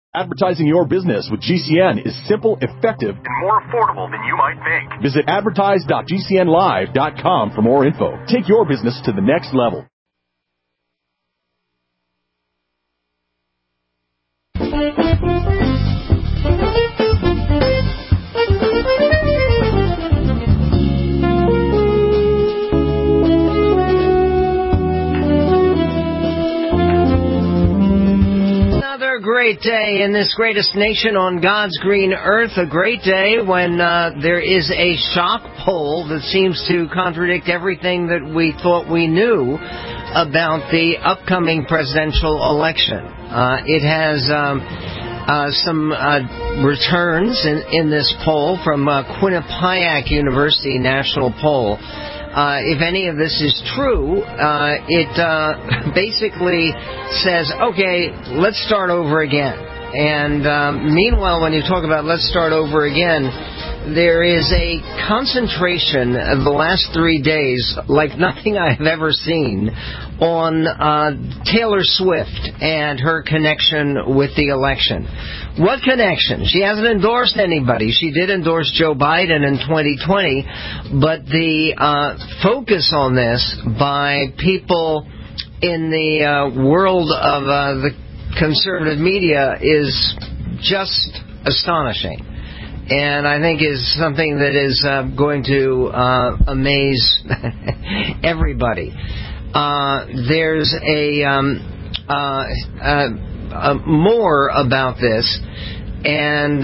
Advertising your business with GCN is simple, effective, and more affordable than you might think. Visit advertise.gcnlive.com for more info. Take your business to the next level. Great day in this greatest nation on God's green earth. A great day when there is a shock poll that seems to contradict everything that we thought we knew about the upcoming presidential election. It has some returns in this poll from Quinnipiac University National Poll. If any of this is true, it basically says, okay, let's start over again. And meanwhile, when you talk about let's start over again, there is a concentration of the last 3 days like nothing I have ever seen on Taylor Swift and her connection with the election. What connection? She hasn't endorsed anybody. She did endorse Joe Biden in 2020, but the focus on this by people in the world of the conservative media is just astonishing. And I think is something that is going to amaze everybody. There's more about this, and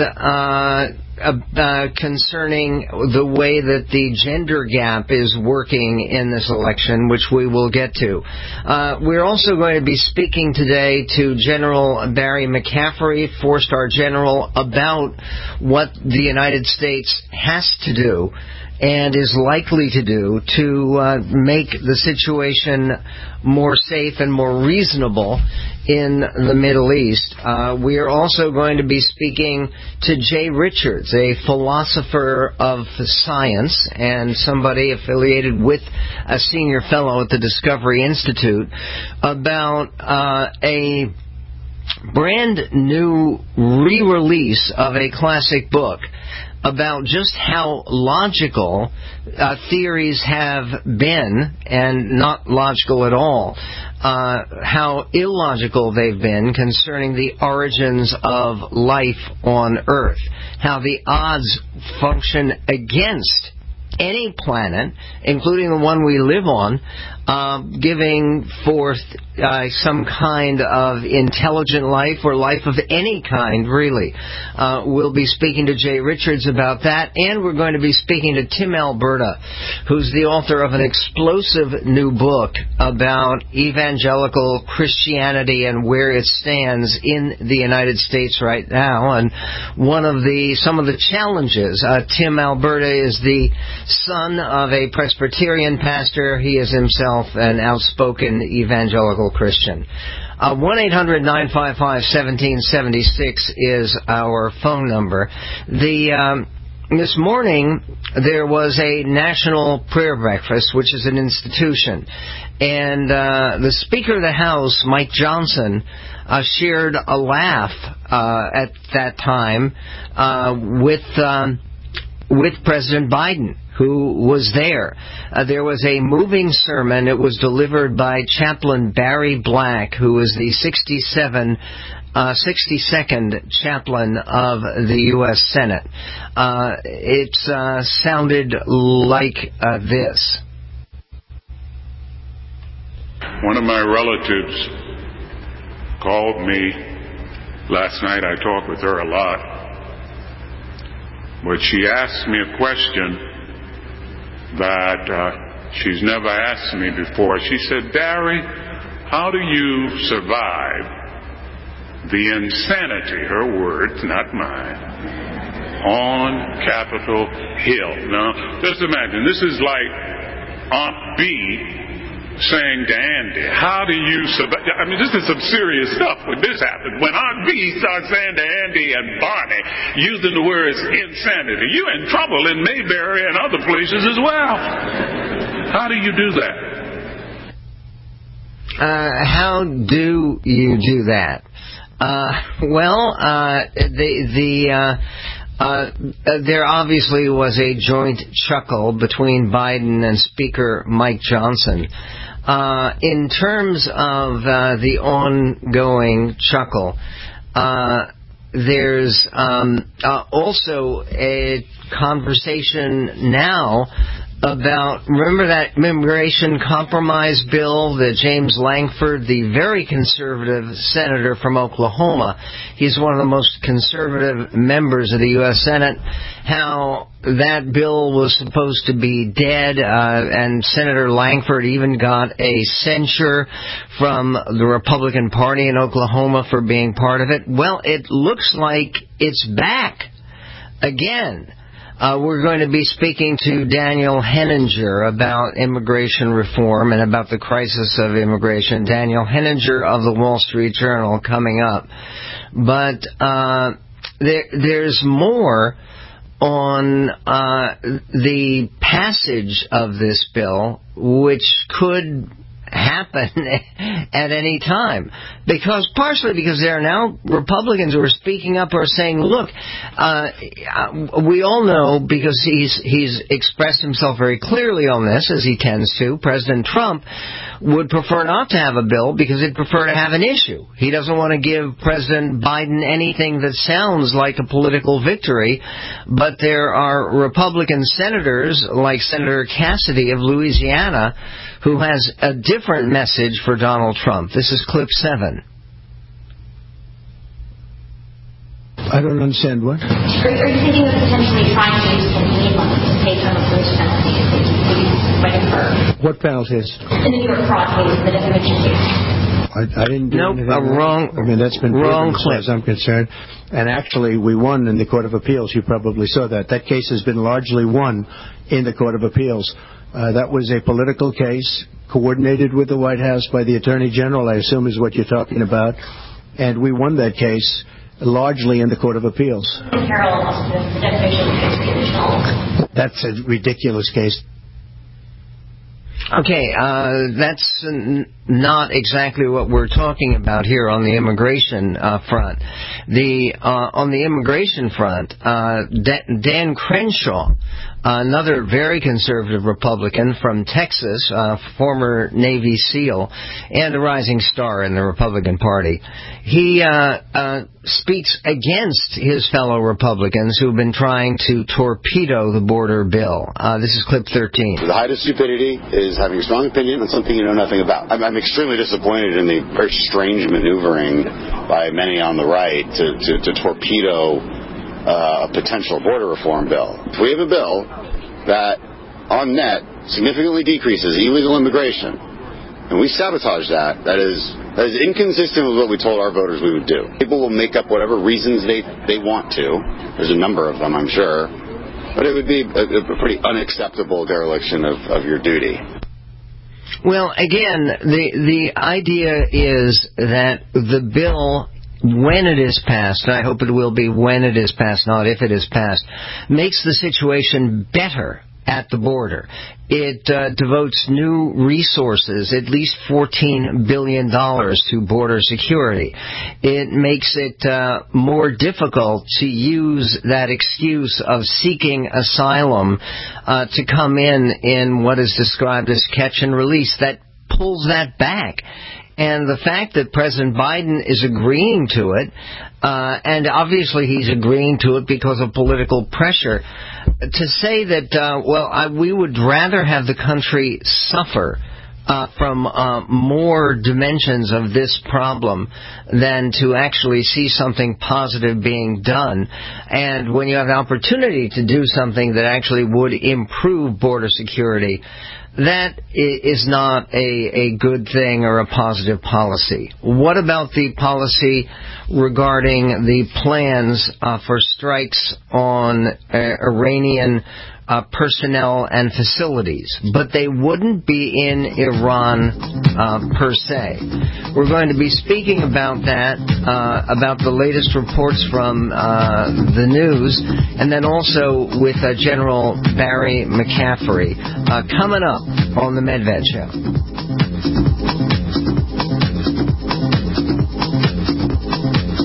concerning the way that the gender gap is working in this election, which we will get to. We're also going to be speaking today to General Barry McCaffrey, four-star general, about what the United States has to do and is likely to do to make the situation more safe and more reasonable in the Middle East. We are also going to be speaking to Jay Richards, a philosopher of science and somebody affiliated with a senior fellow at the Discovery Institute, about a brand new re-release of a classic book about just how logical theories have been, and not logical at all, how illogical they've been concerning the origins of life on Earth, how the odds function against any planet, including the one we live on, giving forth some kind of intelligent life or life of any kind, really. We'll be speaking to Jay Richards about that, and we're going to be speaking to Tim Alberta, who's the author of an explosive new book about evangelical Christianity and where it stands in the United States right now. And some of the challenges, Tim Alberta is the son of a Presbyterian pastor. He is himself an outspoken evangelical Christian. 1-800-955-1776 is our phone number. This morning, there was a national prayer breakfast, which is an institution. And the Speaker of the House, Mike Johnson, shared a laugh at that time with President Biden, who was there. There was a moving sermon. It was delivered by Chaplain Barry Black, who is the 62nd chaplain of the U.S. Senate. It sounded like this. One of my relatives called me last night. I talked with her a lot. But she asked me a question that she's never asked me before. She said, "Barry, how do you survive the insanity," her words, not mine, "on Capitol Hill?" Now, just imagine, this is like Aunt B saying to Andy, "How do you survive?" I mean, this is some serious stuff when this happens. When Aunt B starts saying to Andy and Barney, using the words insanity, you're in trouble in Mayberry and other places as well. How do you do that? How do you do that? There obviously was a joint chuckle between Biden and Speaker Mike Johnson. In terms of the ongoing chuckle, there's also a conversation now about, remember that immigration compromise bill that James Lankford, the very conservative senator from Oklahoma, he's one of the most conservative members of the U.S. Senate, how that bill was supposed to be dead, and Senator Lankford even got a censure from the Republican Party in Oklahoma for being part of it. Well, it looks like it's back again. We're going to be speaking to Daniel Henninger about immigration reform and about the crisis of immigration. Daniel Henninger of the Wall Street Journal coming up. But there's more on the passage of this bill, which could happen at any time, partially because there are now Republicans who are speaking up, or saying, look, we all know, because he's expressed himself very clearly on this, as he tends to. President Trump would prefer not to have a bill because he'd prefer to have an issue. He doesn't want to give President Biden anything that sounds like a political victory, but there are Republican senators like Senator Cassidy of Louisiana who has a different message for Donald Trump. This is clip 7. I don't understand what. Are you thinking of potentially trying to use campaign money to pay some of those penalties that you waiting for? What penalties? In the New York fraud case, the defamation case. I didn't do anything wrong. I mean, that's been proven as far as I'm concerned. And actually, we won in the Court of Appeals. You probably saw that. That case has been largely won in the Court of Appeals. That was a political case coordinated with the White House by the Attorney General, I assume is what you're talking about. And we won that case largely in the Court of Appeals. That's a ridiculous case. Okay, that's not exactly what we're talking about here on the immigration front. On the immigration front, Dan Crenshaw, another very conservative Republican from Texas, former Navy SEAL, and a rising star in the Republican Party, he speaks against his fellow Republicans who've been trying to torpedo the border bill. This is clip 13. The height of stupidity is having a strong opinion on something you know nothing about. I'm extremely disappointed in the very strange maneuvering by many on the right to torpedo a potential border reform bill. If we have a bill that, on net, significantly decreases illegal immigration, and we sabotage that is inconsistent with what we told our voters we would do. People will make up whatever reasons they want to. There's a number of them, I'm sure. But it would be a pretty unacceptable dereliction of your duty. Well, again, the idea is that the bill, when it is passed, and I hope it will be when it is passed, not if it is passed, makes the situation better at the border. It devotes new resources, at least $14 billion to border security. It makes it more difficult to use that excuse of seeking asylum to come in what is described as catch and release. That pulls that back. And the fact that President Biden is agreeing to it, and obviously he's agreeing to it because of political pressure, to say that, we would rather have the country suffer from more dimensions of this problem than to actually see something positive being done. And when you have the opportunity to do something that actually would improve border security, that is not a good thing or a positive policy. What about the policy regarding the plans for strikes on Iranian personnel and facilities? But they wouldn't be in Iran per se. We're going to be speaking about that, about the latest reports from the news, and then also with General Barry McCaffrey coming up on the Medved Show.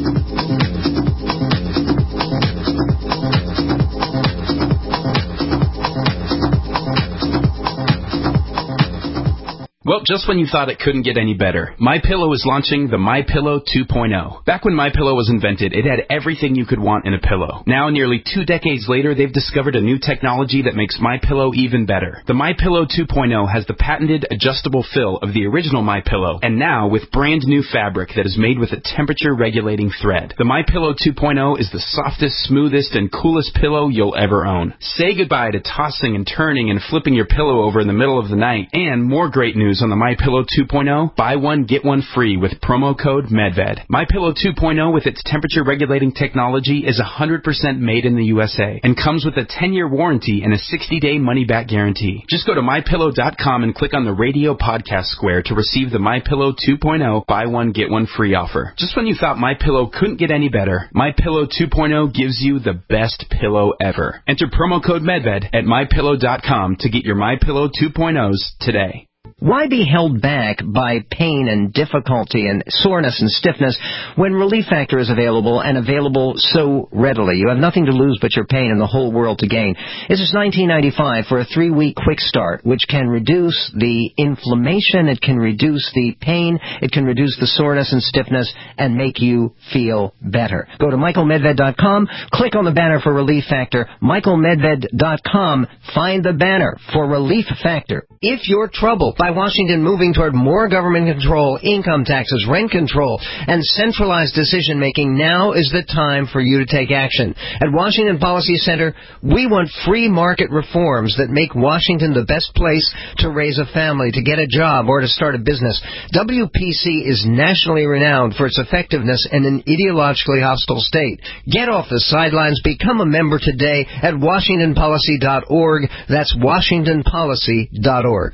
Well, just when you thought it couldn't get any better, MyPillow is launching the MyPillow 2.0. Back when MyPillow was invented, it had everything you could want in a pillow. Now, nearly 2 decades later, they've discovered a new technology that makes MyPillow even better. The MyPillow 2.0 has the patented adjustable fill of the original MyPillow, and now with brand new fabric that is made with a temperature-regulating thread. The MyPillow 2.0 is the softest, smoothest, and coolest pillow you'll ever own. Say goodbye to tossing and turning and flipping your pillow over in the middle of the night. And more great news on the MyPillow 2.0, buy one, get one free with promo code MedVed. MyPillow 2.0 with its temperature-regulating technology is 100% made in the USA and comes with a 10-year warranty and a 60-day money-back guarantee. Just go to MyPillow.com and click on the radio podcast square to receive the MyPillow 2.0 buy one, get one free offer. Just when you thought MyPillow couldn't get any better, MyPillow 2.0 gives you the best pillow ever. Enter promo code MedVed at MyPillow.com to get your MyPillow 2.0s today. Why be held back by pain and difficulty and soreness and stiffness when Relief Factor is available and available so readily? You have nothing to lose but your pain and the whole world to gain. This is $19.95 for a 3-week quick start, which can reduce the inflammation, it can reduce the pain, it can reduce the soreness and stiffness, and make you feel better. Go to MichaelMedved.com, click on the banner for Relief Factor, MichaelMedved.com, find the banner for Relief Factor. If you're troubled by Washington moving toward more government control, income taxes, rent control, and centralized decision-making, now is the time for you to take action. At Washington Policy Center, we want free market reforms that make Washington the best place to raise a family, to get a job, or to start a business. WPC is nationally renowned for its effectiveness in an ideologically hostile state. Get off the sidelines. Become a member today at WashingtonPolicy.org. That's WashingtonPolicy.org.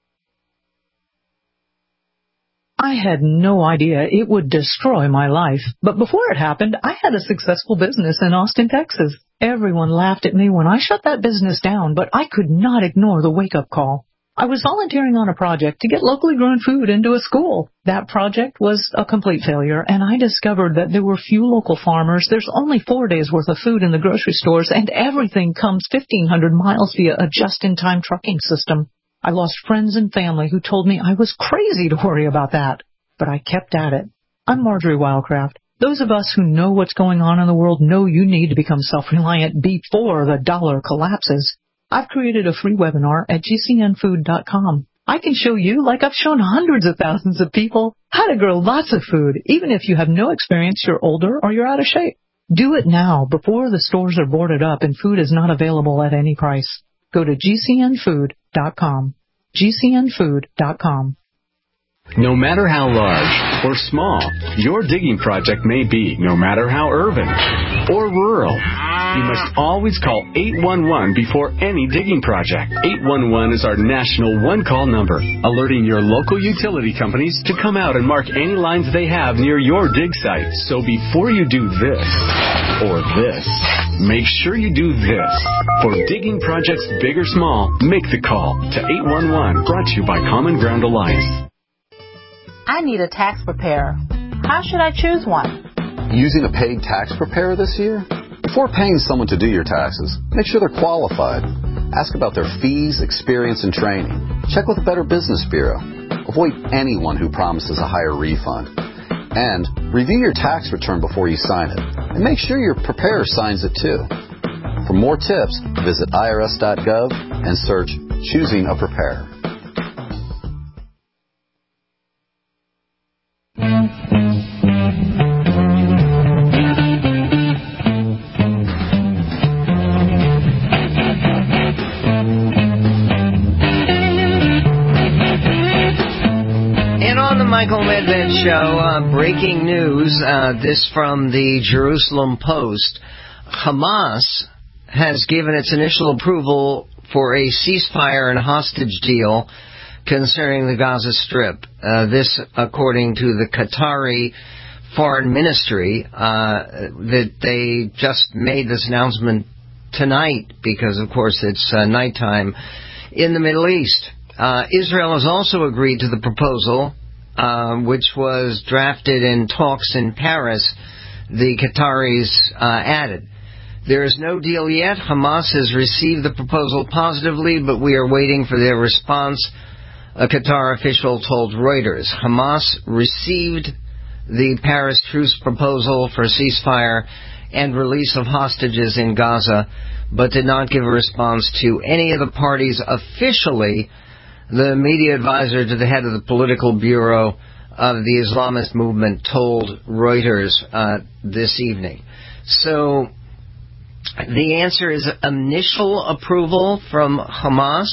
I had no idea it would destroy my life. But before it happened, I had a successful business in Austin, Texas. Everyone laughed at me when I shut that business down, but I could not ignore the wake-up call. I was volunteering on a project to get locally grown food into a school. That project was a complete failure, and I discovered that there were few local farmers. There's only 4 days' worth of food in the grocery stores, and everything comes 1,500 miles via a just-in-time trucking system. I lost friends and family who told me I was crazy to worry about that. But I kept at it. I'm Marjorie Wildcraft. Those of us who know what's going on in the world know you need to become self-reliant before the dollar collapses. I've created a free webinar at GCNfood.com. I can show you, like I've shown hundreds of thousands of people, how to grow lots of food, even if you have no experience, you're older, or you're out of shape. Do it now, before the stores are boarded up and food is not available at any price. Go to GCNfood.com. GCNfood.com. No matter how large or small your digging project may be, no matter how urban or rural, you must always call 811 before any digging project. 811 is our national one-call number, alerting your local utility companies to come out and mark any lines they have near your dig site. So before you do this or this, make sure you do this. For digging projects big or small, make the call to 811, brought to you by Common Ground Alliance. I need a tax preparer. How should I choose one? Using a paid tax preparer this year? Before paying someone to do your taxes, make sure they're qualified. Ask about their fees, experience, and training. Check with the Better Business Bureau. Avoid anyone who promises a higher refund. And review your tax return before you sign it. And make sure your preparer signs it too. For more tips, visit irs.gov and search Choosing a Preparer. Michael Medved Show, breaking news, this from the Jerusalem Post. Hamas has given its initial approval for a ceasefire and hostage deal concerning the Gaza Strip. This, according to the Qatari Foreign Ministry, that they just made this announcement tonight because, of course, it's nighttime in the Middle East. Israel has also agreed to the proposal, which was drafted in talks in Paris, the Qataris added. There is no deal yet. Hamas has received the proposal positively, but we are waiting for their response. A Qatar official told Reuters Hamas received the Paris truce proposal for ceasefire and release of hostages in Gaza, but did not give a response to any of the parties officially, the media advisor to the head of the political bureau of the Islamist movement told Reuters this evening. So the answer is initial approval from Hamas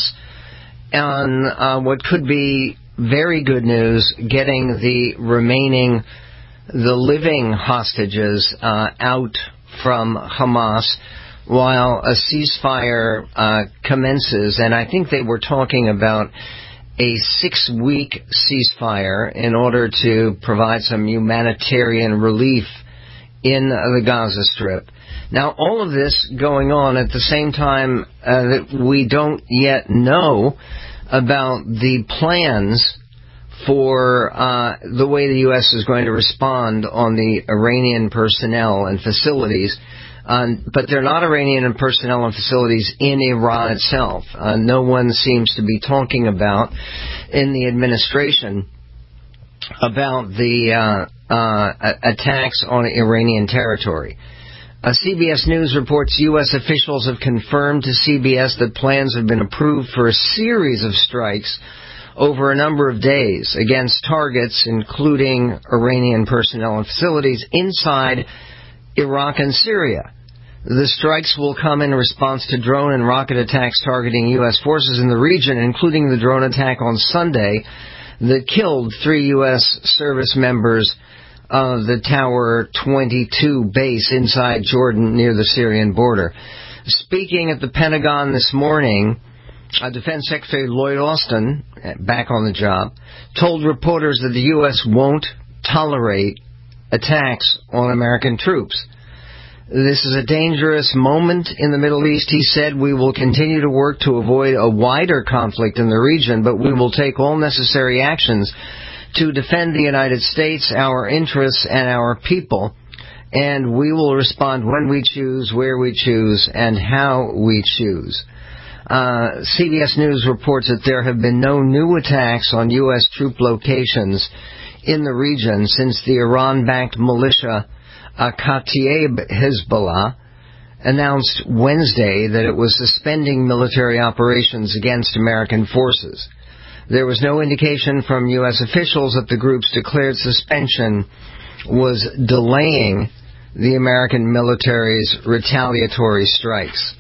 on what could be very good news, getting the living hostages out from Hamas while a ceasefire commences. And I think they were talking about a 6-week ceasefire in order to provide some humanitarian relief in the Gaza Strip. Now, all of this going on at the same time that we don't yet know about the plans for the way the U.S. is going to respond on the Iranian personnel and facilities. But they're not Iranian personnel and facilities in Iran itself. No one seems to be talking about in the administration about the attacks on Iranian territory. CBS News reports U.S. officials have confirmed to CBS that plans have been approved for a series of strikes over a number of days against targets, including Iranian personnel and facilities inside Iraq and Syria. The strikes will come in response to drone and rocket attacks targeting U.S. forces in the region, including the drone attack on Sunday that killed 3 U.S. service members of the Tower 22 base inside Jordan near the Syrian border. Speaking at the Pentagon this morning, Defense Secretary Lloyd Austin, back on the job, told reporters that the U.S. won't tolerate attacks on American troops. This is a dangerous moment in the Middle East, he said. We will continue to work to avoid a wider conflict in the region, but we will take all necessary actions to defend the United States, our interests, and our people. And we will respond when we choose, where we choose, and how we choose. CBS News reports that there have been no new attacks on U.S. troop locations in the region since the Iran-backed militia Kataib Hezbollah announced Wednesday that it was suspending military operations against American forces. There was no indication from U.S. officials that the group's declared suspension was delaying the American military's retaliatory strikes.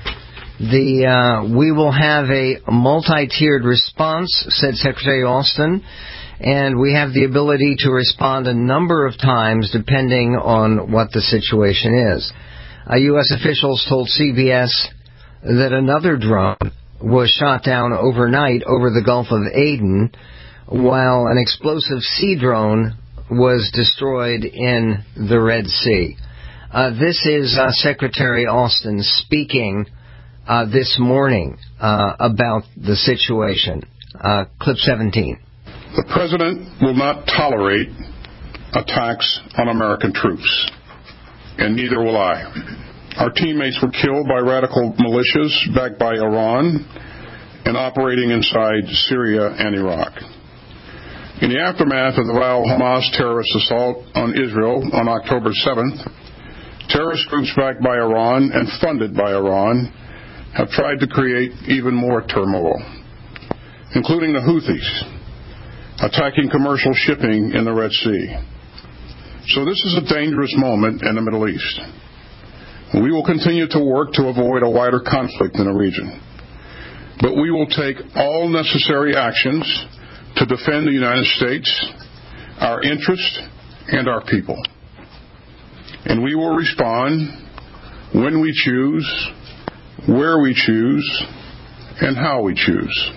We will have a multi-tiered response, said Secretary Austin, and we have the ability to respond a number of times depending on what the situation is. U.S. officials told CBS that another drone was shot down overnight over the Gulf of Aden, while an explosive sea drone was destroyed in the Red Sea. This is Secretary Austin speaking this morning about the situation. Clip 17. The President will not tolerate attacks on American troops, and neither will I. Our teammates were killed by radical militias backed by Iran and operating inside Syria and Iraq. In the aftermath of the vile Hamas terrorist assault on Israel on October 7th, terrorist groups backed by Iran and funded by Iran have tried to create even more turmoil, including the Houthis attacking commercial shipping in the Red Sea. So this is a dangerous moment in the Middle East. We will continue to work to avoid a wider conflict in the region. But we will take all necessary actions to defend the United States, our interests, and our people. And we will respond when we choose, where we choose, and how we choose.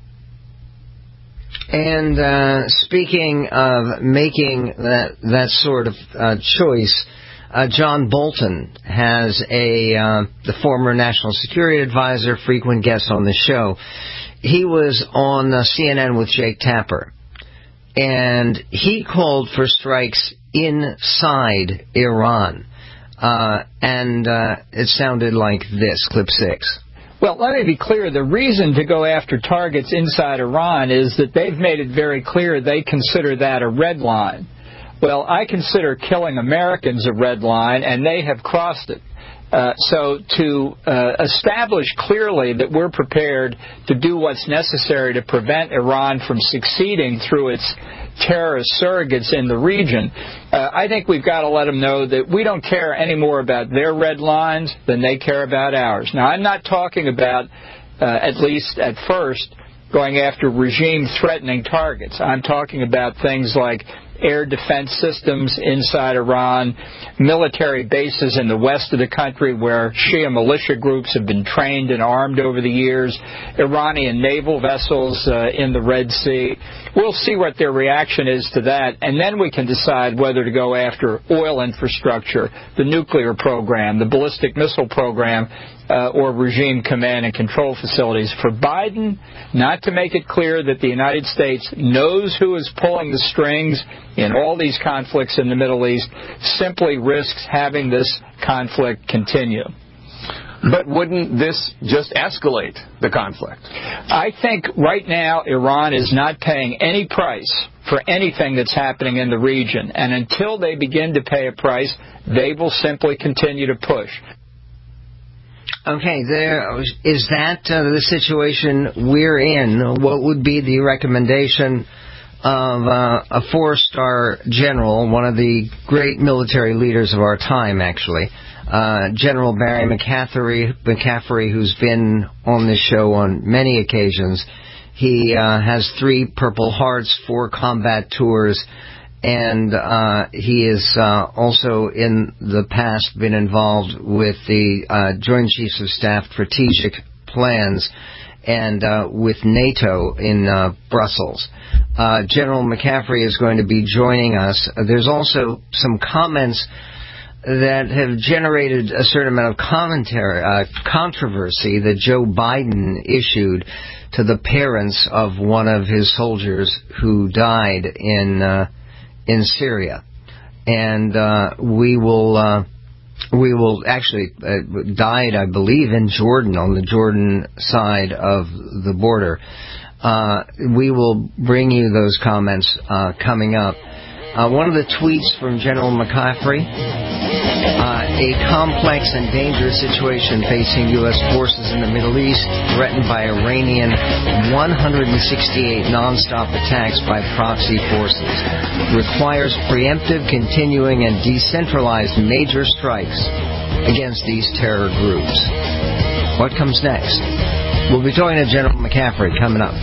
And speaking of making that sort of choice, John Bolton has the former National Security Advisor, frequent guest on the show. He was on CNN with Jake Tapper, and he called for strikes inside Iran. And it sounded like this, clip 6. Well, let me be clear. The reason to go after targets inside Iran is that they've made it very clear they consider that a red line. Well, I consider killing Americans a red line, and they have crossed it. So to establish clearly that we're prepared to do what's necessary to prevent Iran from succeeding through its terrorist surrogates in the region, I think we've got to let them know that we don't care any more about their red lines than they care about ours. Now, I'm not talking about, at least at first, going after regime-threatening targets. I'm talking about things like air defense systems inside Iran, military bases in the west of the country where Shia militia groups have been trained and armed over the years, Iranian naval vessels in the Red Sea. We'll see what their reaction is to that, and then we can decide whether to go after oil infrastructure, the nuclear program, the ballistic missile program, or regime command and control facilities. For Biden not to make it clear that the United States knows who is pulling the strings in all these conflicts in the Middle East simply risks having this conflict continue. But wouldn't this just escalate the conflict? I think right now Iran is not paying any price for anything that's happening in the region. And until they begin to pay a price, they will simply continue to push. Okay, is that the situation we're in? What would be the recommendation of a four-star general, one of the great military leaders of our time, actually, General Barry McCaffrey, who's been on this show on many occasions? He has 3 Purple Hearts, 4 combat tours, and he has also in the past been involved with the Joint Chiefs of Staff strategic plans and with NATO in Brussels. General McCaffrey is going to be joining us. There's also some comments that have generated a certain amount of controversy that Joe Biden issued to the parents of one of his soldiers who died in Syria, and we will actually died, I believe, in Jordan, on the Jordan side of the border. We will bring you those comments coming up. One of the tweets from General McCaffrey: a complex and dangerous situation facing U.S. forces in the Middle East, threatened by Iranian 168 non-stop attacks by proxy forces, requires preemptive, continuing, and decentralized major strikes against these terror groups. What comes next? We'll be talking to General McCaffrey coming up.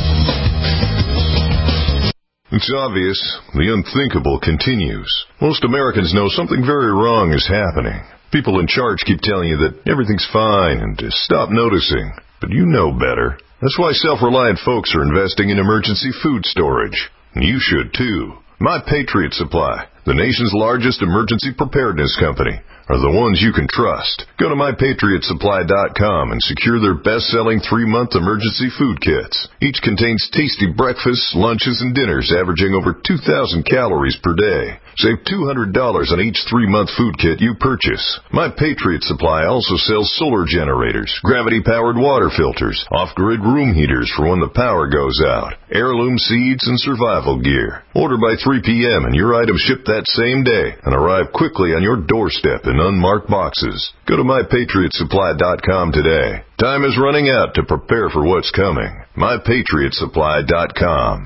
It's obvious. The unthinkable continues. Most Americans know something very wrong is happening. People in charge keep telling you that everything's fine and to stop noticing. But you know better. That's why self-reliant folks are investing in emergency food storage. And you should too. My Patriot Supply, the nation's largest emergency preparedness company, are the ones you can trust. Go to MyPatriotSupply.com and secure their best-selling 3-month emergency food kits. Each contains tasty breakfasts, lunches, and dinners averaging over 2,000 calories per day. Save $200 on each 3-month food kit you purchase. My Patriot Supply also sells solar generators, gravity-powered water filters, off-grid room heaters for when the power goes out, heirloom seeds, and survival gear. Order by 3 p.m. and your items ship that same day and arrive quickly on your doorstep in unmarked boxes. Go to MyPatriotSupply.com today. Time is running out to prepare for what's coming. MyPatriotSupply.com.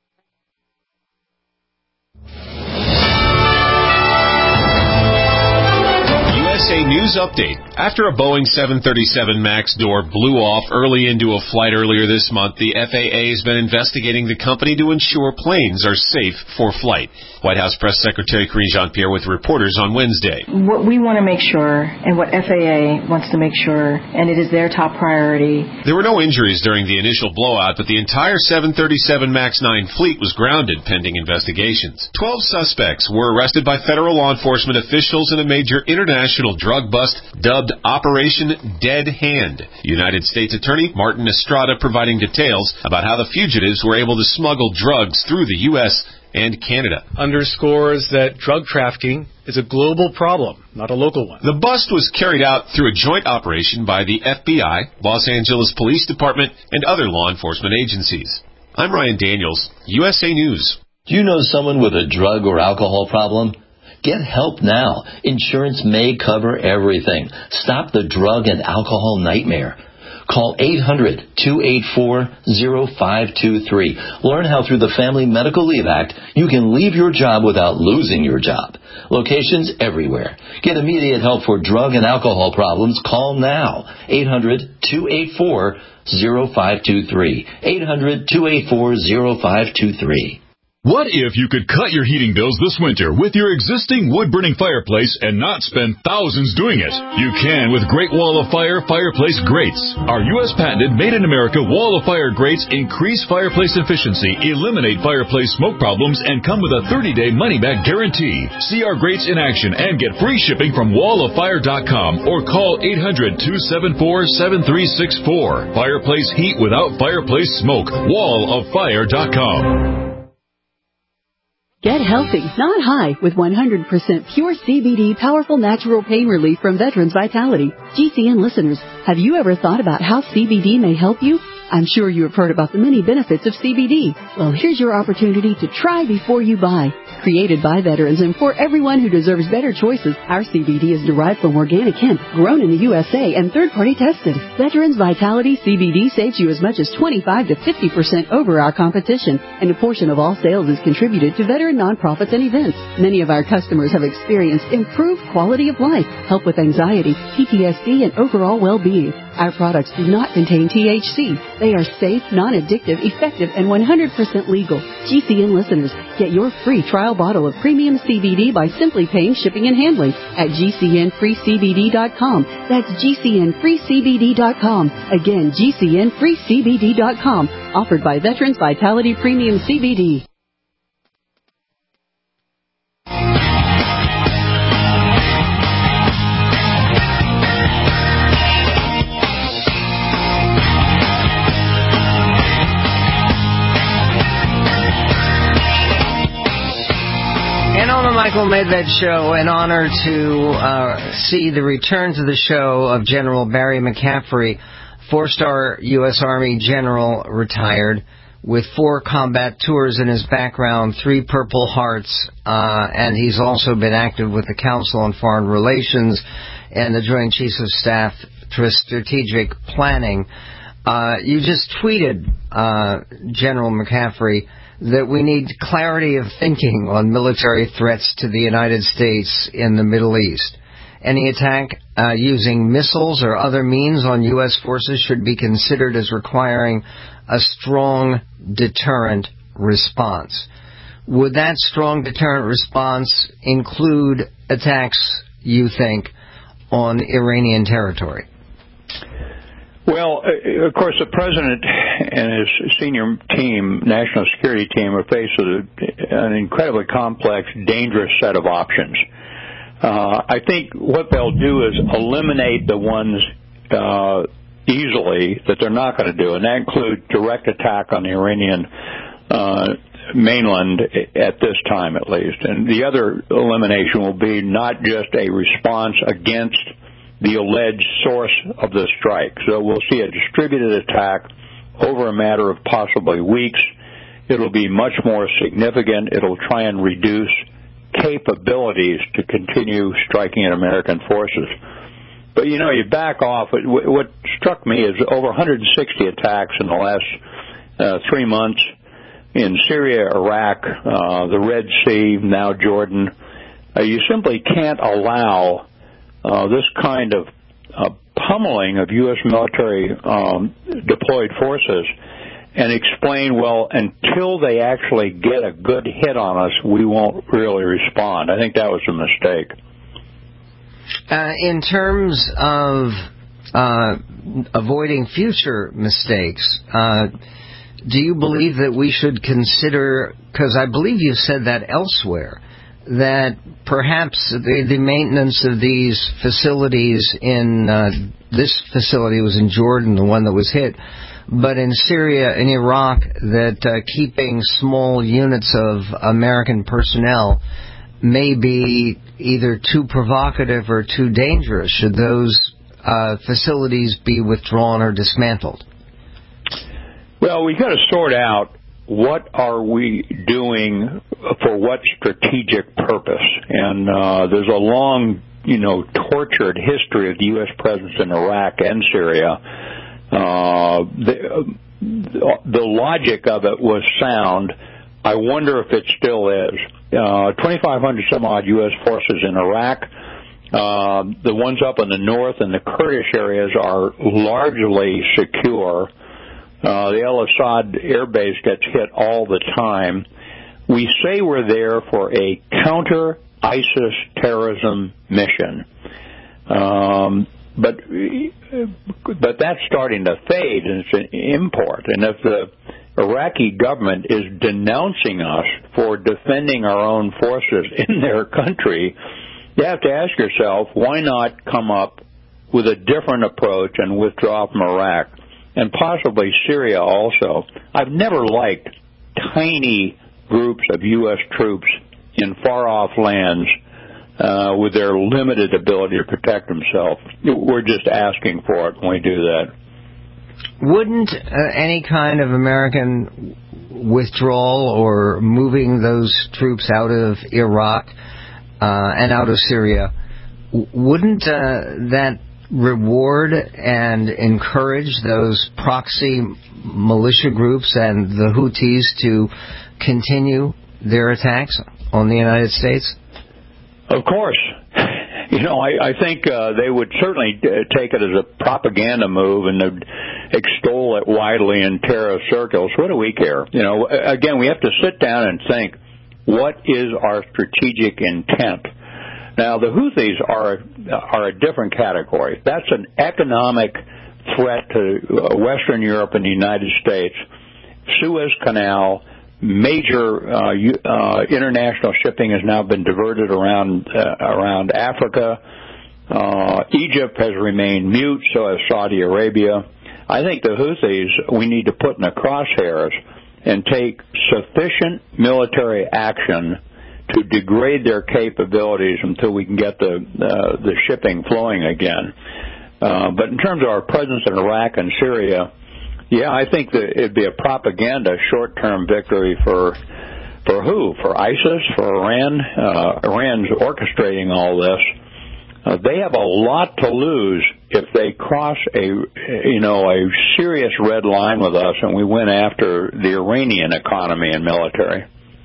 USA News Update. After a Boeing 737 MAX door blew off early into a flight earlier this month, the FAA has been investigating the company to ensure planes are safe for flight. White House Press Secretary Karine Jean-Pierre with reporters on Wednesday. What we want to make sure, and what FAA wants to make sure, and it is their top priority. There were no injuries during the initial blowout, but the entire 737 MAX 9 fleet was grounded pending investigations. 12 suspects were arrested by federal law enforcement officials in a major international drug bust dubbed Operation Dead Hand. United States Attorney Martin Estrada providing details about how the fugitives were able to smuggle drugs through the U.S. and Canada. Underscores that drug trafficking is a global problem, not a local one. The bust was carried out through a joint operation by the FBI, Los Angeles Police Department, and other law enforcement agencies. I'm Ryan Daniels, USA News. Do you know someone with a drug or alcohol problem? Get help now. Insurance may cover everything. Stop the drug and alcohol nightmare. Call 800-284-0523. Learn how through the Family Medical Leave Act you can leave your job without losing your job. Locations everywhere. Get immediate help for drug and alcohol problems. Call now. 800-284-0523. 800-284-0523. What if you could cut your heating bills this winter with your existing wood-burning fireplace and not spend thousands doing it? You can with Great Wall of Fire fireplace grates. Our U.S. patented made-in-America Wall of Fire grates increase fireplace efficiency, eliminate fireplace smoke problems, and come with a 30-day money-back guarantee. See our grates in action and get free shipping from walloffire.com or call 800-274-7364. Fireplace heat without fireplace smoke. walloffire.com. Get healthy, not high, with 100% pure CBD powerful natural pain relief from Veterans Vitality. GCN listeners, have you ever thought about how CBD may help you? I'm sure you have heard about the many benefits of CBD. Well, here's your opportunity to try before you buy. Created by veterans and for everyone who deserves better choices, our CBD is derived from organic hemp, grown in the USA and third-party tested. Veterans Vitality CBD saves you as much as 25 to 50% over our competition, and a portion of all sales is contributed to veteran nonprofits and events. Many of our customers have experienced improved quality of life, help with anxiety, PTSD, and overall well-being. Our products do not contain THC. They are safe, non-addictive, effective, and 100% legal. GCN listeners, get your free trial bottle of premium CBD by simply paying shipping and handling at GCNFreeCBD.com. That's GCNFreeCBD.com. Again, GCNFreeCBD.com. Offered by Veterans Vitality Premium CBD. Michael Medved Show, an honor to see the return to the show of General Barry McCaffrey, 4-star U.S. Army general, retired, with 4 combat tours in his background, 3 Purple Hearts, and he's also been active with the Council on Foreign Relations and the Joint Chiefs of Staff for Strategic Planning. You just tweeted, General McCaffrey, that we need clarity of thinking on military threats to the United States in the Middle East. Any attack using missiles or other means on U.S. forces should be considered as requiring a strong deterrent response. Would that strong deterrent response include attacks, you think, on Iranian territory? Well, of course, the president and his senior team, national security team, are faced with an incredibly complex, dangerous set of options. I think what they'll do is eliminate the ones easily that they're not going to do, and that includes direct attack on the Iranian mainland at this time, at least. And the other elimination will be not just a response against the alleged source of the strike. So we'll see a distributed attack over a matter of possibly weeks. It'll be much more significant. It'll try and reduce capabilities to continue striking at American forces. But, you know, you back off. What struck me is over 160 attacks in the last 3 months in Syria, Iraq, the Red Sea, now Jordan. You simply can't allow this kind of pummeling of U.S. military deployed forces and explain, well, until they actually get a good hit on us, we won't really respond. I think that was a mistake. In terms of avoiding future mistakes, do you believe that we should consider, because I believe you said that elsewhere, that perhaps the maintenance of these facilities in this facility was in Jordan, the one that was hit, but in Syria and Iraq, that keeping small units of American personnel may be either too provocative or too dangerous? Should those facilities be withdrawn or dismantled? Well, we've got to sort out what are we doing for what strategic purpose. And there's a long, tortured history of the U.S. presence in Iraq and Syria. The logic of it was sound. I wonder if it still is. 2,500 some odd U.S. forces in Iraq. The ones up in the north and the Kurdish areas are largely secure. The al-Assad air base gets hit all the time. We say we're there for a counter-ISIS terrorism mission. But that's starting to fade, and it's an import. And if the Iraqi government is denouncing us for defending our own forces in their country, you have to ask yourself, why not come up with a different approach and withdraw from Iraq? And possibly Syria also. I've never liked tiny groups of U.S. troops in far-off lands with their limited ability to protect themselves. We're just asking for it when we do that. Wouldn't any kind of American withdrawal or moving those troops out of Iraq and out of Syria, wouldn't that reward and encourage those proxy militia groups and the Houthis to continue their attacks on the United States? Of course. I think they would certainly take it as a propaganda move and they'd extol it widely in terrorist circles. What do we care? Again, we have to sit down and think, what is our strategic intent? Now, the Houthis are a different category. That's an economic threat to Western Europe and the United States. Suez Canal, major international shipping has now been diverted around Africa. Egypt has remained mute, so has Saudi Arabia. I think the Houthis we need to put in the crosshairs and take sufficient military action to degrade their capabilities until we can get the shipping flowing again. But in terms of our presence in Iraq and Syria, yeah, I think that it'd be a propaganda short-term victory for who? For ISIS? For Iran? Iran's orchestrating all this. They have a lot to lose if they cross a serious red line with us and we went after the Iranian economy and military.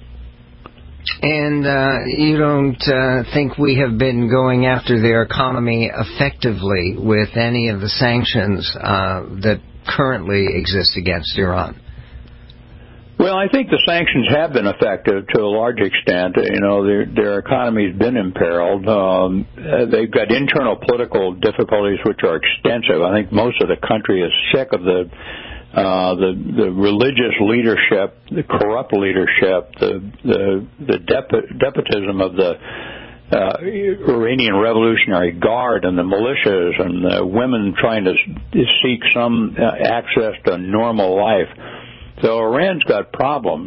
And you don't think we have been going after their economy effectively with any of the sanctions that currently exist against Iran? Well, I think the sanctions have been effective to a large extent. Their economy's been imperiled. They've got internal political difficulties which are extensive. I think most of the country is sick of the religious leadership, the corrupt leadership, the despotism of the Iranian Revolutionary Guard and the militias and the women trying to seek some access to normal life. So Iran's got problems.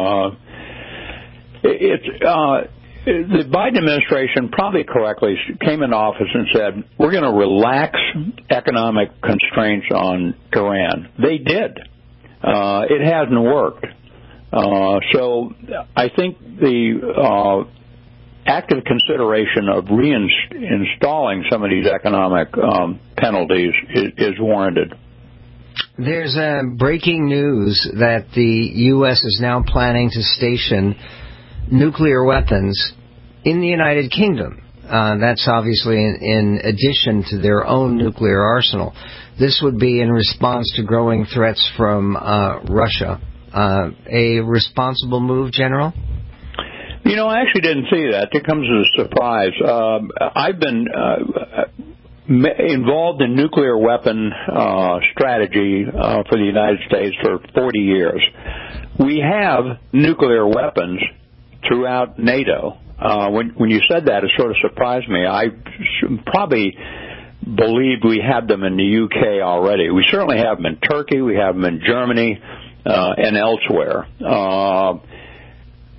The Biden administration probably correctly came in office and said, we're going to relax economic constraints on Iran. They did. It hasn't worked. So I think the active consideration of reinstalling some of these economic penalties is warranted. There's breaking news that the U.S. is now planning to station nuclear weapons in the United Kingdom. That's obviously in addition to their own nuclear arsenal. This would be in response to growing threats from Russia. A responsible move, General? I actually didn't see that. It comes as a surprise. I've been involved in nuclear weapon strategy for the United States for 40 years. We have nuclear weapons throughout NATO. When you said that, it sort of surprised me. I probably believed we had them in the UK already. We certainly have them in Turkey. We have them in Germany and elsewhere.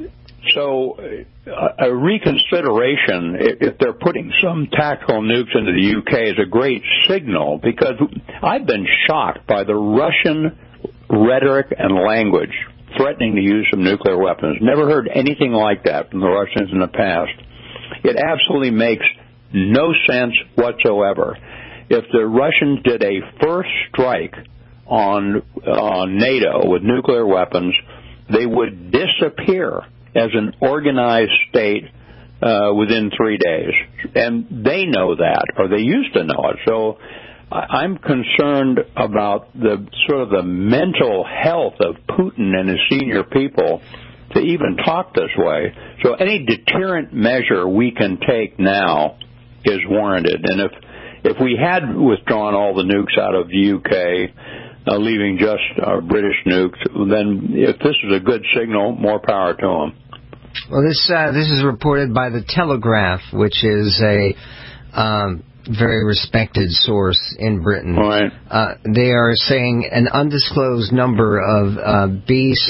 So a reconsideration, if they're putting some tactical nukes into the UK, is a great signal, because I've been shocked by the Russian rhetoric and language threatening to use some nuclear weapons. Never heard anything like that from the Russians in the past. It absolutely makes no sense whatsoever. If the Russians did a first strike on NATO with nuclear weapons, they would disappear as an organized state within 3 days. And they know that, or they used to know it. So I'm concerned about the mental health of Putin and his senior people to even talk this way. So any deterrent measure we can take now is warranted. And if we had withdrawn all the nukes out of the UK, leaving just British nukes, then if this is a good signal, more power to them. Well, this is reported by the Telegraph, which is a very respected source in Britain. Right. They are saying an undisclosed number of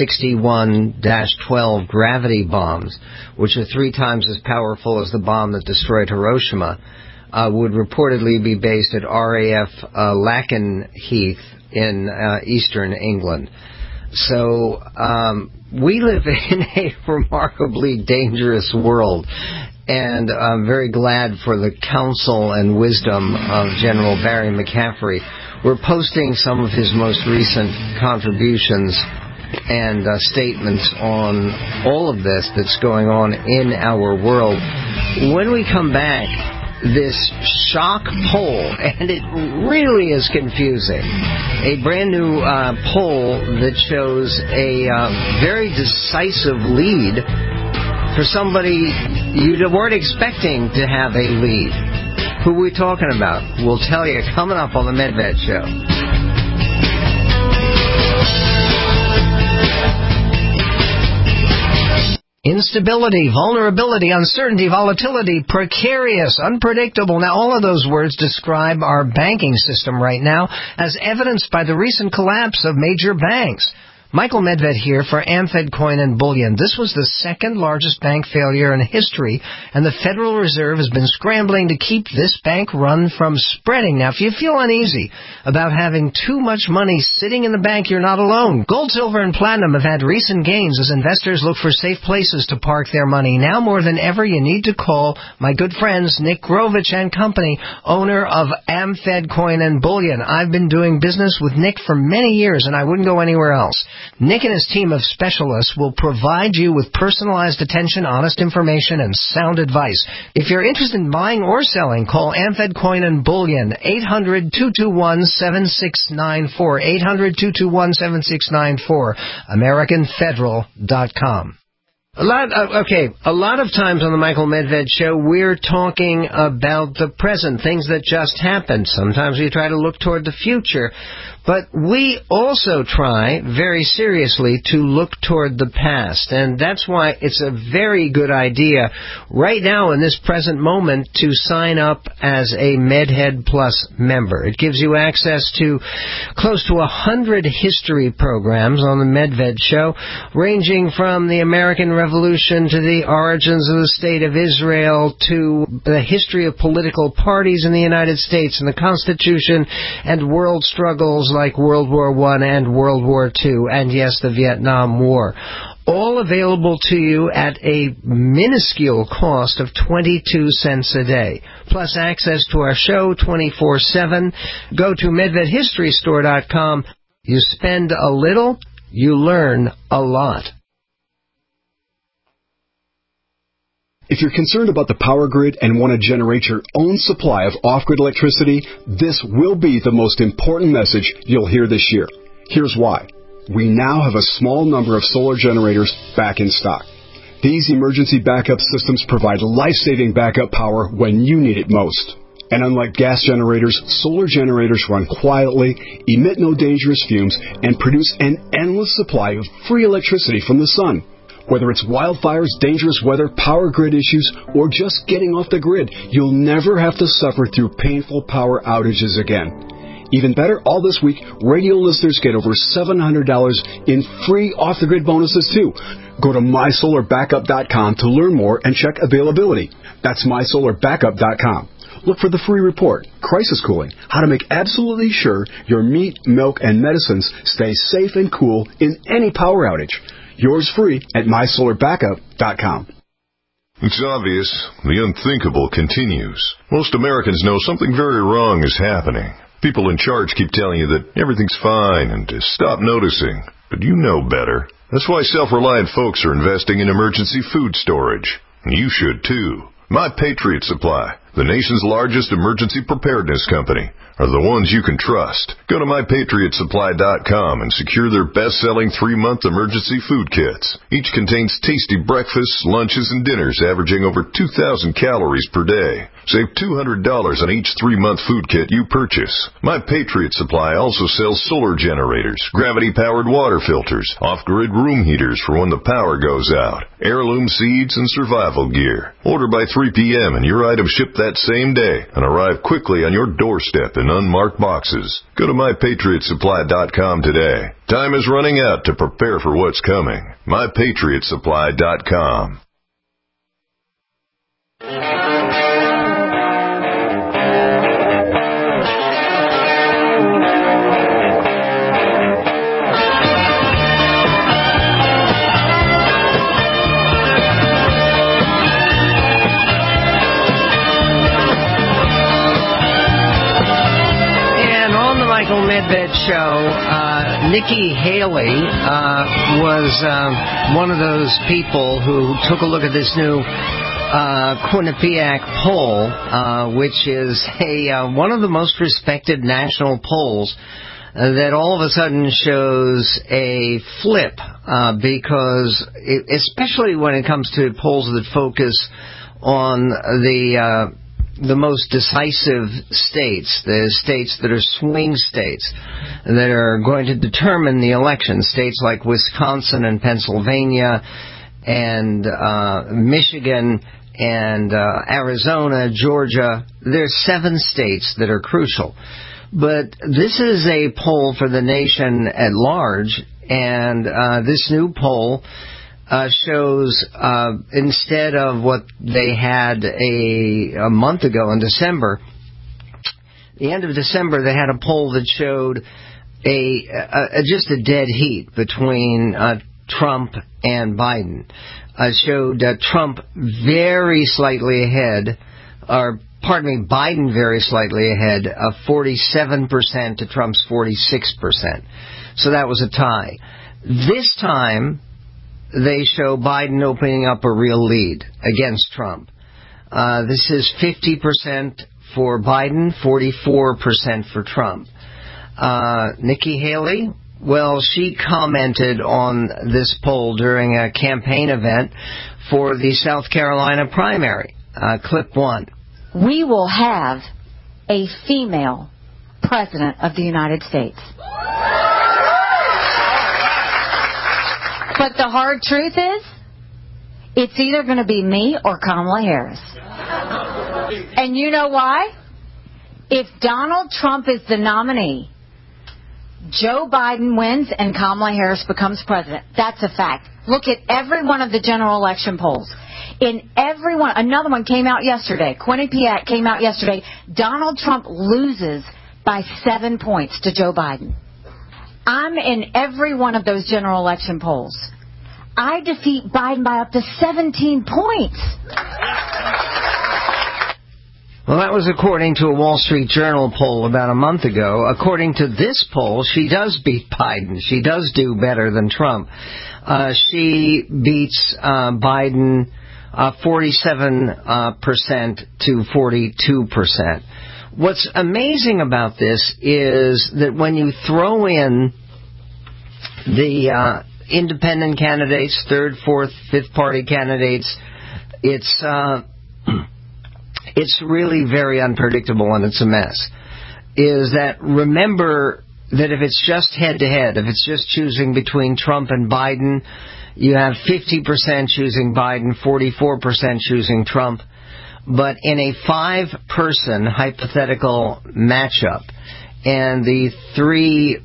B-61-12 gravity bombs, which are 3 times as powerful as the bomb that destroyed Hiroshima, would reportedly be based at RAF Lakenheath in eastern England. So we live in a remarkably dangerous world, and I'm very glad for the counsel and wisdom of General Barry McCaffrey. We're posting some of his most recent contributions and statements on all of this that's going on in our world. When we come back, this shock poll, and it really is confusing, a brand new poll that shows a very decisive lead for somebody you weren't expecting to have a lead. Who are we talking about? We'll tell you coming up on the Medved Show. Instability, vulnerability, uncertainty, volatility, precarious, unpredictable. Now, all of those words describe our banking system right now, as evidenced by the recent collapse of major banks. Michael Medved here for Amfed Coin and Bullion. This was the second largest bank failure in history, and the Federal Reserve has been scrambling to keep this bank run from spreading. Now, if you feel uneasy about having too much money sitting in the bank, you're not alone. Gold, silver, and platinum have had recent gains as investors look for safe places to park their money. Now more than ever, you need to call my good friends Nick Grovich and Company, owner of Amfed Coin and Bullion. I've been doing business with Nick for many years, and I wouldn't go anywhere else. Nick and his team of specialists will provide you with personalized attention, honest information, and sound advice. If you're interested in buying or selling, call Amfed Coin and Bullion, 800-221-7694, 800-221-7694, AmericanFederal.com. A lot of times on the Michael Medved Show, we're talking about the present, things that just happened. Sometimes we try to look toward the future. But we also try, very seriously, to look toward the past. And that's why it's a very good idea right now in this present moment to sign up as a MedHead Plus member. It gives you access to close to 100 history programs on the Medved Show, ranging from the American Revolution to the origins of the State of Israel to the history of political parties in the United States and the Constitution and world struggles like World War I and World War II, and yes, the Vietnam War. All available to you at a minuscule cost of 22 cents a day. Plus access to our show 24/7. Go to MedvedHistoryStore.com. You spend a little, you learn a lot. If you're concerned about the power grid and want to generate your own supply of off-grid electricity, this will be the most important message you'll hear this year. Here's why. We now have a small number of solar generators back in stock. These emergency backup systems provide life-saving backup power when you need it most. And unlike gas generators, solar generators run quietly, emit no dangerous fumes, and produce an endless supply of free electricity from the sun. Whether it's wildfires, dangerous weather, power grid issues, or just getting off the grid, you'll never have to suffer through painful power outages again. Even better, all this week, radio listeners get over $700 in free off-the-grid bonuses, too. Go to MySolarBackup.com to learn more and check availability. That's MySolarBackup.com. Look for the free report, Crisis Cooling, how to make absolutely sure your meat, milk, and medicines stay safe and cool in any power outage. Yours free at MySolarBackup.com. It's obvious. The unthinkable continues. Most Americans know something very wrong is happening. People in charge keep telling you that everything's fine and to stop noticing. But you know better. That's why self-reliant folks are investing in emergency food storage. And you should too. My Patriot Supply, the nation's largest emergency preparedness company, are the ones you can trust. Go to MyPatriotSupply.com and secure their best-selling 3-month emergency food kits. Each contains tasty breakfasts, lunches, and dinners averaging over 2,000 calories per day. Save $200 on each 3-month food kit you purchase. My Patriot Supply also sells solar generators, gravity-powered water filters, off-grid room heaters for when the power goes out, heirloom seeds, and survival gear. Order by 3 p.m. and your items ship that same day and arrive quickly on your doorstep in unmarked boxes. Go to MyPatriotSupply.com today. Time is running out to prepare for what's coming. MyPatriotSupply.com. Michael Medved show, Nikki Haley was one of those people who took a look at this new Quinnipiac poll, which is one of the most respected national polls that all of a sudden shows a flip because, especially when it comes to polls that focus on the most decisive states, the states that are swing states that are going to determine the election, states like Wisconsin and Pennsylvania and Michigan and Arizona, Georgia. There's 7 states that are crucial. But this is a poll for the nation at large, and this new poll shows instead of what they had a month ago in December, the end of December, they had a poll that showed just a dead heat between Trump and Biden. Showed Trump very slightly ahead, or pardon me, Biden very slightly ahead of 47% to Trump's 46%. So that was a tie. This time, they show Biden opening up a real lead against Trump. This is 50% for Biden, 44% for Trump. Nikki Haley, well, she commented on this poll during a campaign event for the South Carolina primary. Clip 1. We will have a female president of the United States. But the hard truth is, it's either going to be me or Kamala Harris. And you know why? If Donald Trump is the nominee, Joe Biden wins and Kamala Harris becomes president. That's a fact. Look at every one of the general election polls. In every one, another one came out yesterday. Quinnipiac came out yesterday. Donald Trump loses by 7 points to Joe Biden. I'm in every one of those general election polls. I defeat Biden by up to 17 points. Well, that was according to a Wall Street Journal poll about a month ago. According to this poll, she does beat Biden. She does do better than Trump. She beats Biden 47% to 42%. What's amazing about this is that when you throw in the independent candidates, third, fourth, fifth party candidates, it's really very unpredictable and it's a mess. Is that, remember that if it's just head-to-head, if it's just choosing between Trump and Biden, you have 50% choosing Biden, 44% choosing Trump. But in a 5-person hypothetical matchup, and the three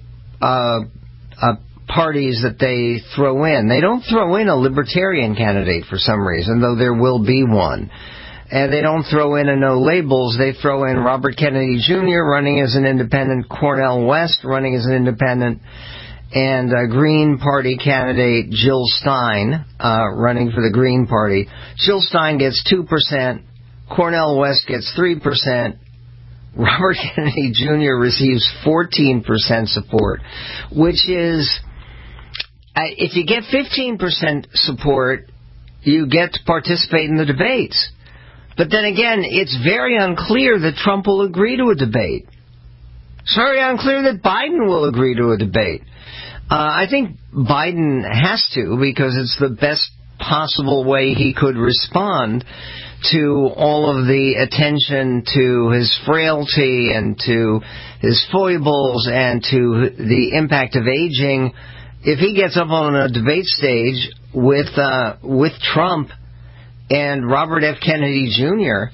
parties that they throw in. They don't throw in a libertarian candidate for some reason, though there will be one. And they don't throw in a no labels. They throw in Robert Kennedy Jr. running as an independent, Cornel West running as an independent, and a Green Party candidate, Jill Stein, running for the Green Party. Jill Stein gets 2%. Cornel West gets 3%. Robert Kennedy Jr. receives 14% support, which is, if you get 15% support, you get to participate in the debates. But then again, it's very unclear that Trump will agree to a debate. It's very unclear that Biden will agree to a debate. I think Biden has to, because it's the best possible way he could respond to all of the attention to his frailty and to his foibles and to the impact of aging. If he gets up on a debate stage with Trump and Robert F. Kennedy Jr.,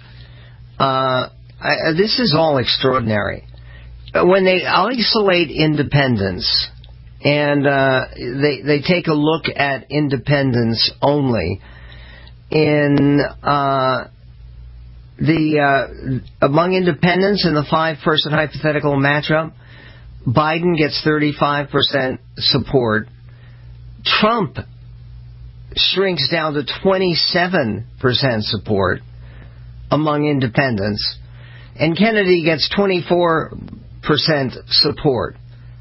this is all extraordinary. When they isolate independents and they take a look at independents only, in among independents in the 5-person hypothetical matchup, Biden gets 35% support. Trump shrinks down to 27% support among independents, and Kennedy gets 24% support.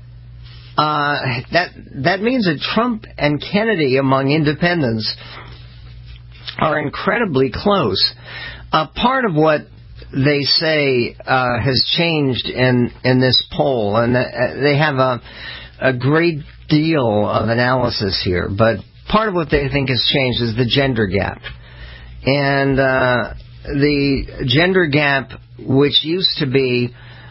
That means that Trump and Kennedy among independents are incredibly close. Part of what they say has changed in this poll, and they have a great deal of analysis here, but part of what they think has changed is the gender gap. And the gender gap, which used to be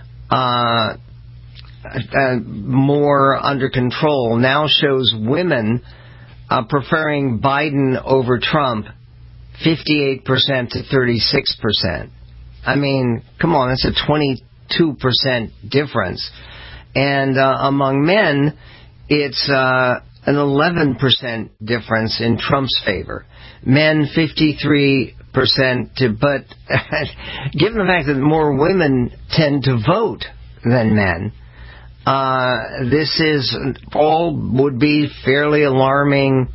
more under control, now shows women preferring Biden over Trump 58% to 36%. I mean, come on, that's a 22% difference. And among men, it's an 11% difference in Trump's favor. Men, 53%, but given the fact that more women tend to vote than men, this is all would be fairly alarming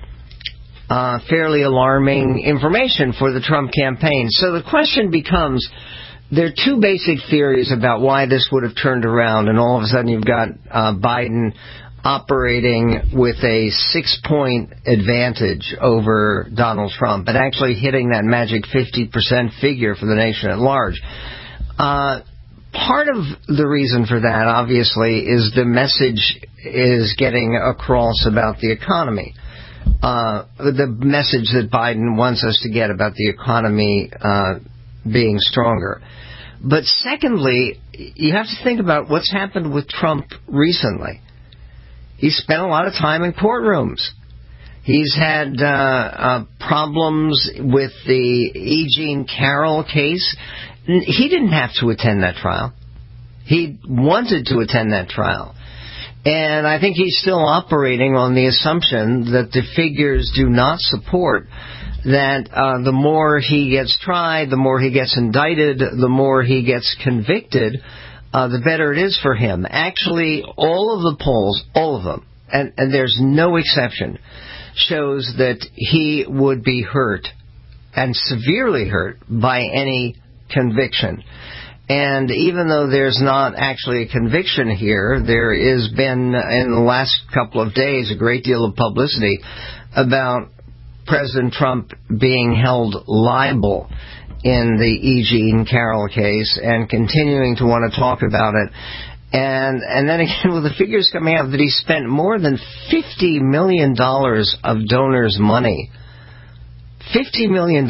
information for the Trump campaign. So the question becomes, there are two basic theories about why this would have turned around, and all of a sudden you've got Biden operating with a 6-point advantage over Donald Trump and actually hitting that magic 50% figure for the nation at large. Part of the reason for that, obviously, is the message is getting across about the economy. The message that Biden wants us to get about the economy being stronger. But secondly, you have to think about what's happened with Trump recently. He spent a lot of time in courtrooms. He's had problems with the E. Jean Carroll case. He didn't have to attend that trial. He wanted to attend that trial. And I think he's still operating on the assumption that the figures do not support that the more he gets tried, the more he gets indicted, the more he gets convicted, the better it is for him. Actually, all of the polls, all of them, and there's no exception, shows that he would be hurt, and severely hurt, by any conviction. And even though there's not actually a conviction here, there has been, in the last couple of days, a great deal of publicity about President Trump being held liable in the E. Jean Carroll case and continuing to want to talk about it. And then again, with the figures coming out that he spent more than $50 million of donors' money. $50 million.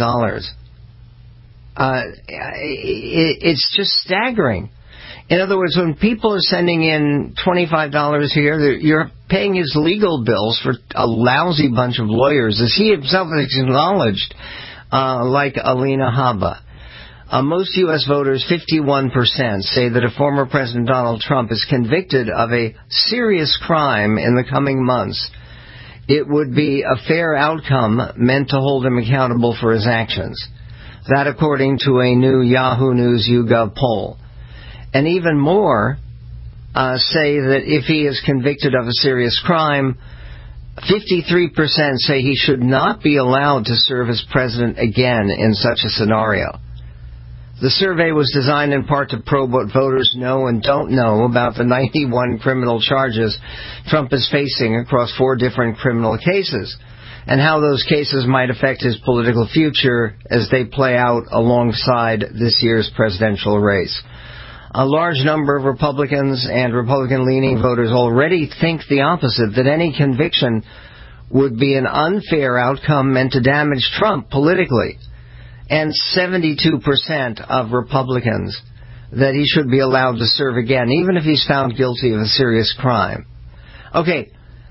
It's just staggering. In other words, when people are sending in $25 here, you're paying his legal bills for a lousy bunch of lawyers, as he himself has acknowledged, like Alina Habba. Most U.S. voters, 51%, say that if former President Donald Trump is convicted of a serious crime in the coming months, it would be a fair outcome meant to hold him accountable for his actions. That according to a new Yahoo News YouGov poll. And even more say that if he is convicted of a serious crime, 53% say he should not be allowed to serve as president again in such a scenario. The survey was designed in part to probe what voters know and don't know about the 91 criminal charges Trump is facing across 4 different criminal cases, and how those cases might affect his political future as they play out alongside this year's presidential race. A large number of Republicans and Republican-leaning voters already think the opposite, that any conviction would be an unfair outcome meant to damage Trump politically. And 72% of Republicans that he should be allowed to serve again, even if he's found guilty of a serious crime. Okay,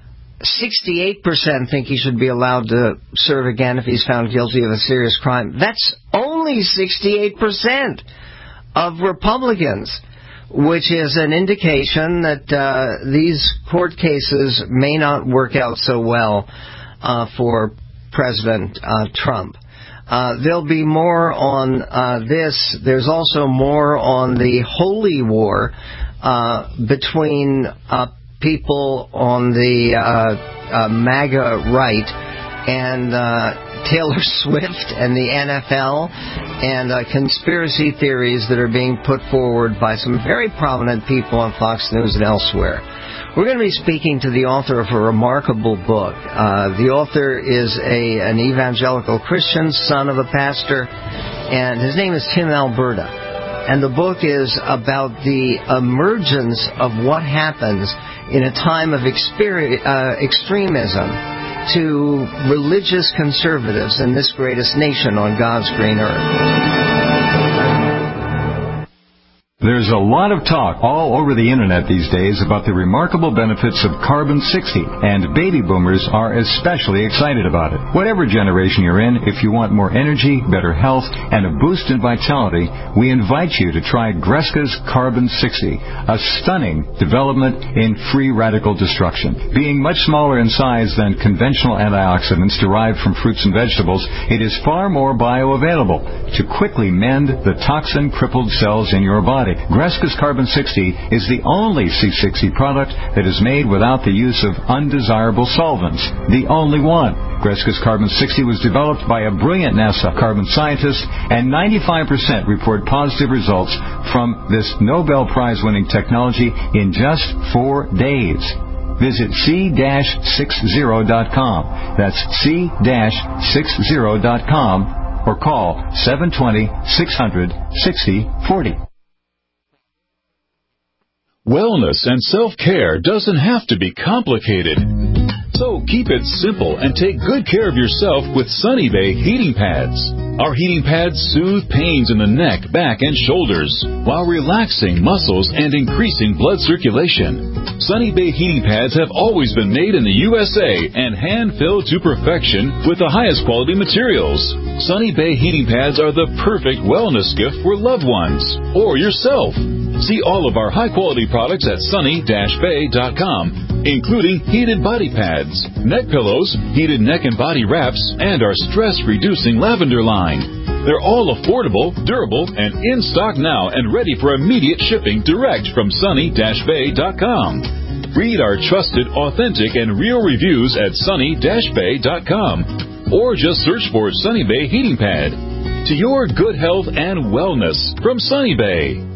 68% think he should be allowed to serve again if he's found guilty of a serious crime. That's only 68% of Republicans, which is an indication that these court cases may not work out so well for President Trump. There'll be more on this. There's also more on the holy war between people on the MAGA right and Taylor Swift and the NFL, and conspiracy theories that are being put forward by some very prominent people on Fox News and elsewhere. We're going to be speaking to the author of a remarkable book. The author is an evangelical Christian, son of a pastor, and his name is Tim Alberta. And the book is about the emergence of what happens in a time of extremism to religious conservatives in this greatest nation on God's green earth. There's a lot of talk all over the internet these days about the remarkable benefits of Carbon-60, and baby boomers are especially excited about it. Whatever generation you're in, if you want more energy, better health, and a boost in vitality, we invite you to try Greska's Carbon-60, a stunning development in free radical destruction. Being much smaller in size than conventional antioxidants derived from fruits and vegetables, it is far more bioavailable to quickly mend the toxin-crippled cells in your body. Greska's Carbon-60 is the only C60 product that is made without the use of undesirable solvents. The only one. Greska's Carbon-60 was developed by a brilliant NASA carbon scientist, and 95% report positive results from this Nobel Prize-winning technology in just 4 days. Visit c-60.com. That's c-60.com, or call 720-600-6040. Wellness and self-care doesn't have to be complicated. So keep it simple and take good care of yourself with Sunny Bay heating pads. Our heating pads soothe pains in the neck, back, and shoulders while relaxing muscles and increasing blood circulation. Sunny Bay heating pads have always been made in the USA and hand-filled to perfection with the highest quality materials. Sunny Bay heating pads are the perfect wellness gift for loved ones or yourself. See all of our high-quality products at sunny-bay.com, including heated body pads, neck pillows, heated neck and body wraps, and our stress-reducing lavender line. They're all affordable, durable, and in stock now and ready for immediate shipping direct from sunny-bay.com. Read our trusted, authentic, and real reviews at sunny-bay.com, or just search for Sunny Bay Heating Pad. To your good health and wellness from Sunny Bay.